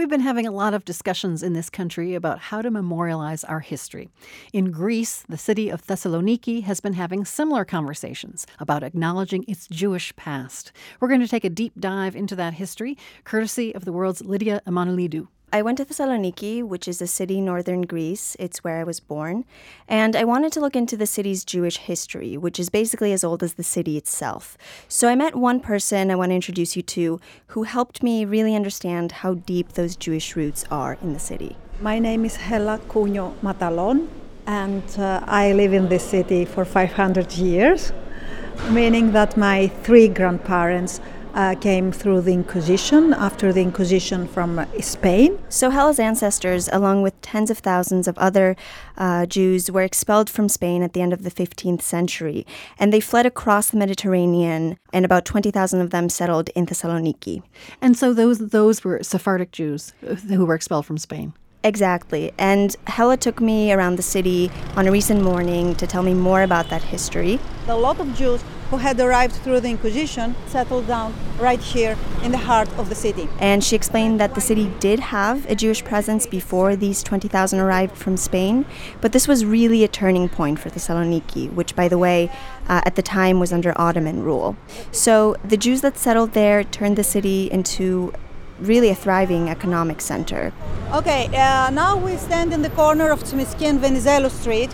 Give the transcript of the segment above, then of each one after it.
We've been having a lot of discussions in this country about how to memorialize our history. In Greece, the city of Thessaloniki has been having similar conversations about acknowledging its Jewish past. We're going to take a deep dive into that history, courtesy of the world's Lydia Emanuelidou. I went to Thessaloniki, which is a city in northern Greece. It's where I was born. And I wanted to look into the city's Jewish history, which is basically as old as the city itself. So I met one person I want to introduce you to who helped me really understand how deep those Jewish roots are in the city. My name is Hella Cunho Matalon, and I live in this city for 500 years, meaning that my three grandparents came through the Inquisition, after the Inquisition from Spain. So Hella's ancestors, along with tens of thousands of other Jews, were expelled from Spain at the end of the 15th century, and they fled across the Mediterranean, and about 20,000 of them settled in Thessaloniki. And so those were Sephardic Jews who were expelled from Spain. Exactly. And Hella took me around the city on a recent morning to tell me more about that history. A lot of Jews who had arrived through the Inquisition settled down right here in the heart of the city. And she explained that the city did have a Jewish presence before these 20,000 arrived from Spain, but this was really a turning point for Thessaloniki, which, by the way, at the time was under Ottoman rule. So the Jews that settled there turned the city into really a thriving economic center. Okay, now we stand in the corner of Tsimiski and Venizelos Street.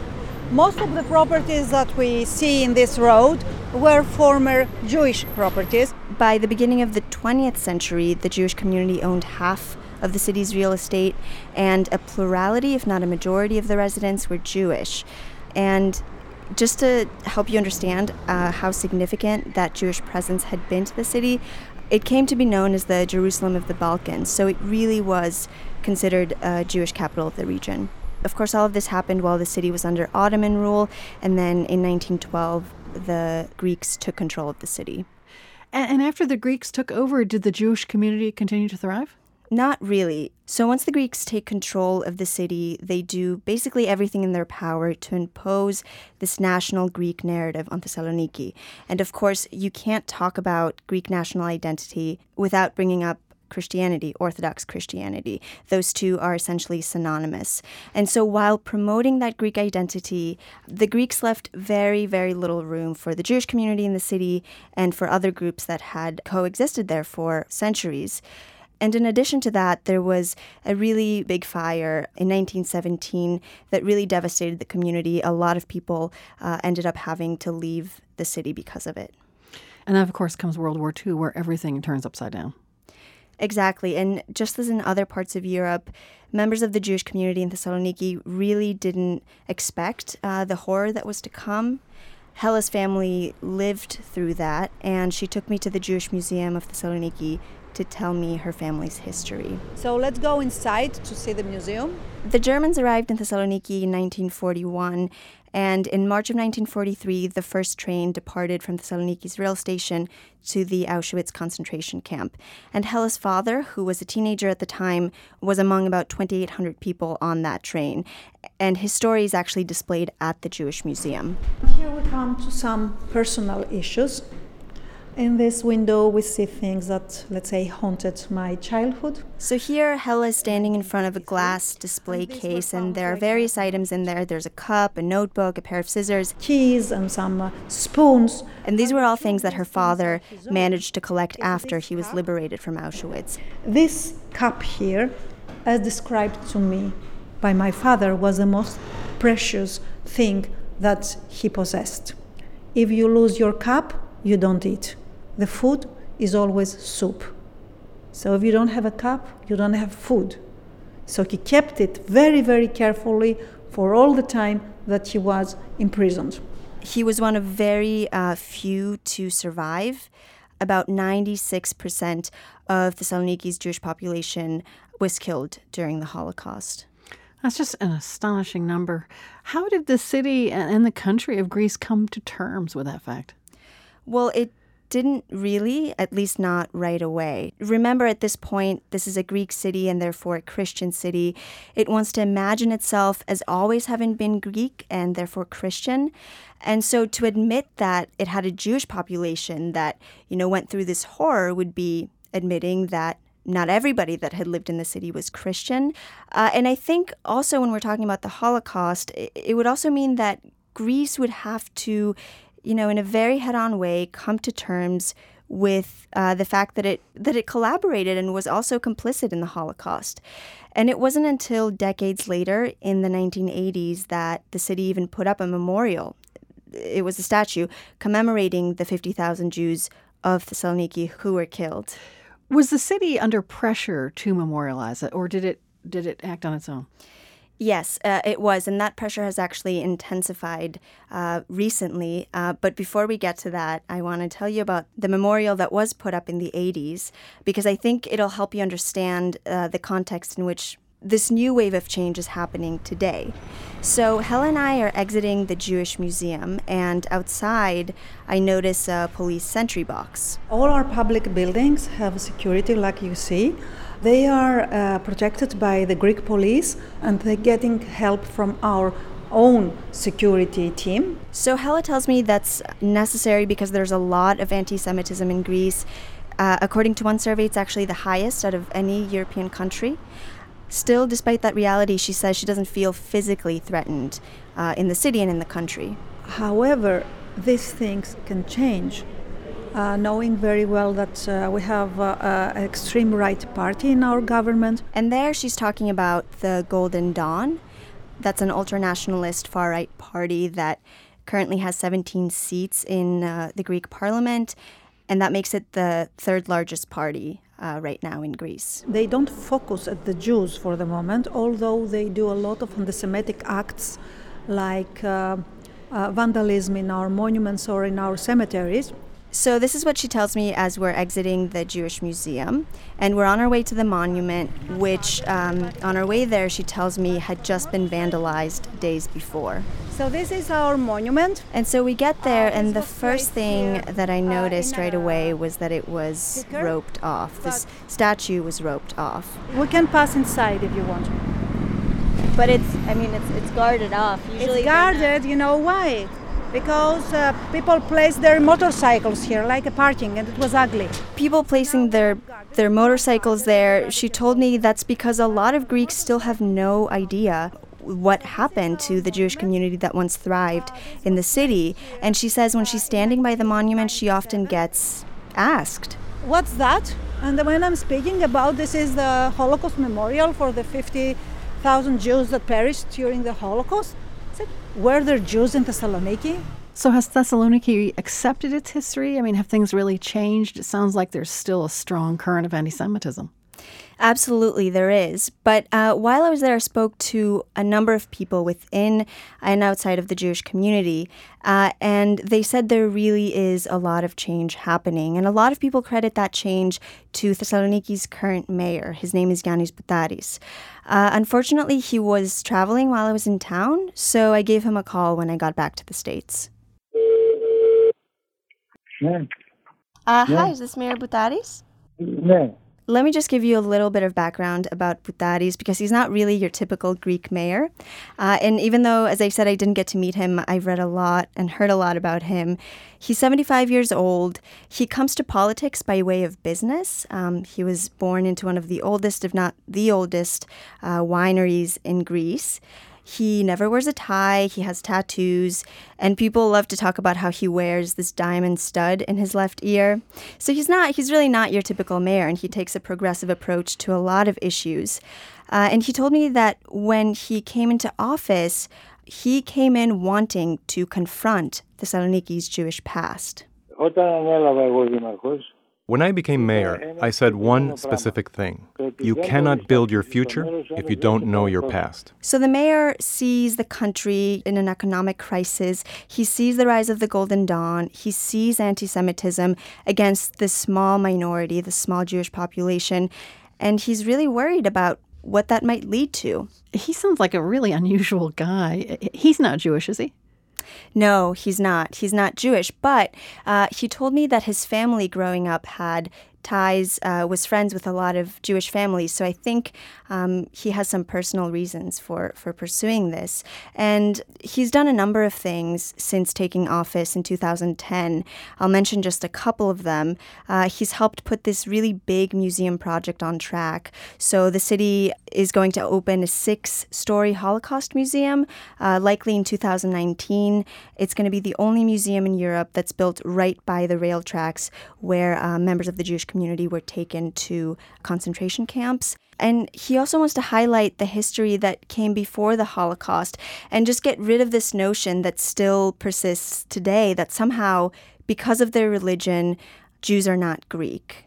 Most of the properties that we see in this road were former Jewish properties. By the beginning of the 20th century, the Jewish community owned half of the city's real estate, and a plurality, if not a majority, of the residents were Jewish. And just to help you understand how significant that Jewish presence had been to the city, it came to be known as the Jerusalem of the Balkans, so it really was considered a Jewish capital of the region. Of course, all of this happened while the city was under Ottoman rule, and then in 1912, the Greeks took control of the city. And after the Greeks took over, did the Jewish community continue to thrive? Not really. So once the Greeks take control of the city, they do basically everything in their power to impose this national Greek narrative on Thessaloniki. And of course, you can't talk about Greek national identity without bringing up Christianity, Orthodox Christianity. Those two are essentially synonymous. And so while promoting that Greek identity, the Greeks left very, very little room for the Jewish community in the city and for other groups that had coexisted there for centuries. And in addition to that, there was a really big fire in 1917 that really devastated the community. A lot of people ended up having to leave the city because of it. And then, of course, comes World War II, where everything turns upside down. Exactly. And just as in other parts of Europe, members of the Jewish community in Thessaloniki really didn't expect the horror that was to come. Hella's family lived through that, and she took me to the Jewish Museum of Thessaloniki to tell me her family's history. So let's go inside to see the museum. The Germans arrived in Thessaloniki in 1941, and in March of 1943, the first train departed from Thessaloniki's rail station to the Auschwitz concentration camp. And Hella's father, who was a teenager at the time, was among about 2,800 people on that train. And his story is actually displayed at the Jewish Museum. Here we come to some personal issues. In this window, we see things that, let's say, haunted my childhood. So here, Hella is standing in front of a glass display case, and there are various items in there. There's a cup, a notebook, a pair of scissors, keys, and some spoons. And these were all things that her father managed to collect after he was liberated from Auschwitz. This cup here, as described to me by my father, was the most precious thing that he possessed. If you lose your cup, you don't eat. The food is always soup. So if you don't have a cup, you don't have food. So he kept it very, very carefully for all the time that he was imprisoned. He was one of very few to survive. About 96% of Thessaloniki's Jewish population was killed during the Holocaust. That's just an astonishing number. How did the city and the country of Greece come to terms with that fact? Well, it didn't really, at least not right away. Remember, at this point, this is a Greek city and therefore a Christian city. It wants to imagine itself as always having been Greek and therefore Christian. And so to admit that it had a Jewish population that, went through this horror would be admitting that not everybody that had lived in the city was Christian. And I think also when we're talking about the Holocaust, it would also mean that Greece would have to, in a very head-on way, come to terms with the fact that it collaborated and was also complicit in the Holocaust. And it wasn't until decades later, in the 1980s, that the city even put up a memorial. It was a statue commemorating the 50,000 Jews of Thessaloniki who were killed. Was the city under pressure to memorialize it, or did it act on its own? Yes, it was, and that pressure has actually intensified recently. But before we get to that, I want to tell you about the memorial that was put up in the 80s, because I think it'll help you understand the context in which this new wave of change is happening today. So Hella and I are exiting the Jewish Museum, and outside I notice a police sentry box. All our public buildings have security, like you see. They are protected by the Greek police, and they're getting help from our own security team. So Hella tells me that's necessary because there's a lot of anti-Semitism in Greece. According to one survey, it's actually the highest out of any European country. Still, despite that reality, she says she doesn't feel physically threatened in the city and in the country. However, these things can change. Knowing very well that we have an extreme right party in our government. And there she's talking about the Golden Dawn. That's an ultranationalist far-right party that currently has 17 seats in the Greek parliament, and that makes it the third largest party right now in Greece. They don't focus at the Jews for the moment, although they do a lot of anti-Semitic acts like vandalism in our monuments or in our cemeteries. So this is what she tells me as we're exiting the Jewish Museum, and we're on our way to the monument, which on our way there, she tells me, had just been vandalized days before. So this is our monument. And so we get there, and the first thing that I noticed right away was that it was roped off. This statue was roped off. We can pass inside if you want. But it's guarded off. Usually it's guarded, you know why? Because people place their motorcycles here, like a parking, and it was ugly. People placing their motorcycles there, she told me that's because a lot of Greeks still have no idea what happened to the Jewish community that once thrived in the city. And she says when she's standing by the monument, she often gets asked, "What's that?" And when I'm speaking about this is the Holocaust Memorial for the 50,000 Jews that perished during the Holocaust. Were there Jews in Thessaloniki? So has Thessaloniki accepted its history? I mean, have things really changed? It sounds like there's still a strong current of anti-Semitism. Absolutely, there is. But while I was there, I spoke to a number of people within and outside of the Jewish community, and they said there really is a lot of change happening. And a lot of people credit that change to Thessaloniki's current mayor. His name is Yannis Boutaris. Unfortunately, he was traveling while I was in town, so I gave him a call when I got back to the States. Hi, is this Mayor Boutaris? No. Let me just give you a little bit of background about Boutaris, because he's not really your typical Greek mayor. And even though, as I said, I didn't get to meet him, I've read a lot and heard a lot about him. He's 75 years old. He comes to politics by way of business. He was born into one of the oldest, if not the oldest, wineries in Greece. He never wears a tie, he has tattoos, and people love to talk about how he wears this diamond stud in his left ear. So he's really not your typical mayor, and he takes a progressive approach to a lot of issues. And he told me that when he came into office, he came in wanting to confront Thessaloniki's Jewish past. When I became mayor, I said one specific thing. You cannot build your future if you don't know your past. So the mayor sees the country in an economic crisis. He sees the rise of the Golden Dawn. He sees anti-Semitism against this small minority, the small Jewish population. And he's really worried about what that might lead to. He sounds like a really unusual guy. He's not Jewish, is he? No, he's not. He's not Jewish, but he told me that his family growing up had ties, was friends with a lot of Jewish families. So I think he has some personal reasons for pursuing this. And he's done a number of things since taking office in 2010. I'll mention just a couple of them. He's helped put this really big museum project on track. So the city is going to open a 6-story Holocaust museum, likely in 2019. It's going to be the only museum in Europe that's built right by the rail tracks where members of the Jewish community were taken to concentration camps. And he also wants to highlight the history that came before the Holocaust and just get rid of this notion that still persists today, that somehow, because of their religion, Jews are not Greek.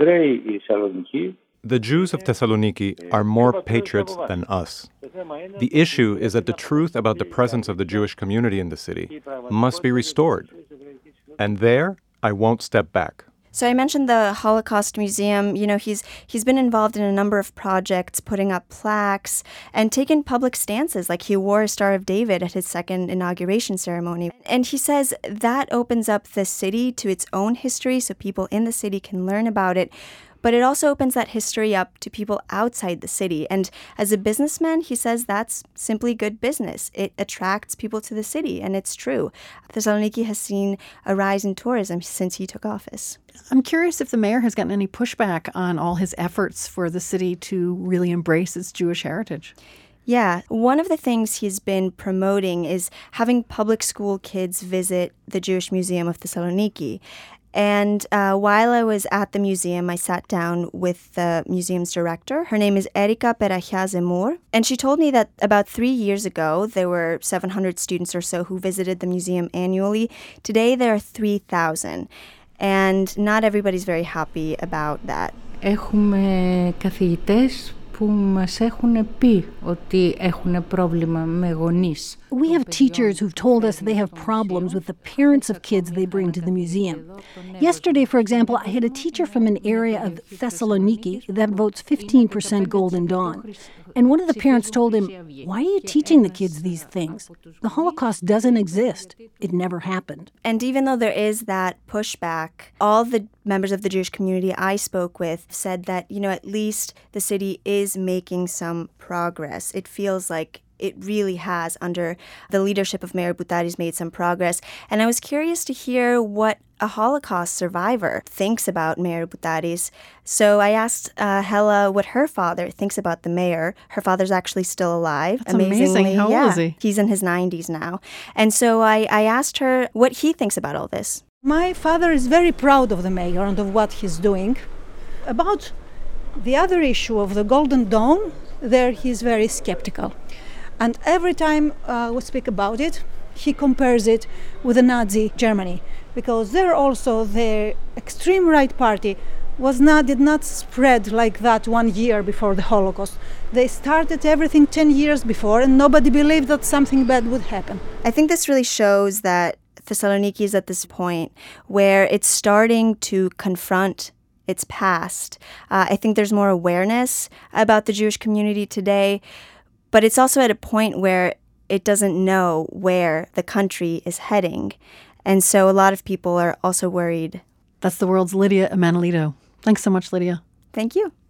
The Jews of Thessaloniki are more patriots than us. The issue is that the truth about the presence of the Jewish community in the city must be restored. And there, I won't step back. So I mentioned the Holocaust Museum. You know, he's been involved in a number of projects, putting up plaques and taken public stances, like he wore a Star of David at his second inauguration ceremony. And he says that opens up the city to its own history so people in the city can learn about it. But it also opens that history up to people outside the city. And as a businessman, he says that's simply good business. It attracts people to the city, and it's true. Thessaloniki has seen a rise in tourism since he took office. I'm curious if the mayor has gotten any pushback on all his efforts for the city to really embrace its Jewish heritage. Yeah, one of the things he's been promoting is having public school kids visit the Jewish Museum of Thessaloniki. And while I was at the museum, I sat down with the museum's director. Her name is Erika Perachia Zemmour. And she told me that about 3 years ago, there were 700 students or so who visited the museum annually. Today, there are 3,000. And not everybody's very happy about that. Έχουμε καθηγητές που μας έχουν πει ότι έχουν πρόβλημα με γονείς. We have teachers who've told us they have problems with the parents of kids they bring to the museum. Yesterday, for example, I had a teacher from an area of Thessaloniki that votes 15% Golden Dawn. And one of the parents told him, "Why are you teaching the kids these things? The Holocaust doesn't exist. It never happened." And even though there is that pushback, all the members of the Jewish community I spoke with said that, you know, at least the city is making some progress. It feels like it really has, under the leadership of Mayor Boutaris, made some progress. And I was curious to hear what a Holocaust survivor thinks about Mayor Boutaris. So I asked Hella what her father thinks about the mayor. Her father's actually still alive. That's amazing. How old is he? He's in his 90s now. And so I asked her what he thinks about all this. My father is very proud of the mayor and of what he's doing. About the other issue of the Golden Dawn, there he's very skeptical. And every time we speak about it, he compares it with the Nazi Germany, because there also the extreme right party did not spread like that 1 year before the Holocaust. They started everything 10 years before, and nobody believed that something bad would happen. I think this really shows that Thessaloniki is at this point where it's starting to confront its past. I think there's more awareness about the Jewish community today. But it's also at a point where it doesn't know where the country is heading. And so a lot of people are also worried. That's the world's Lydia Emanuelito. Thanks so much, Lydia. Thank you.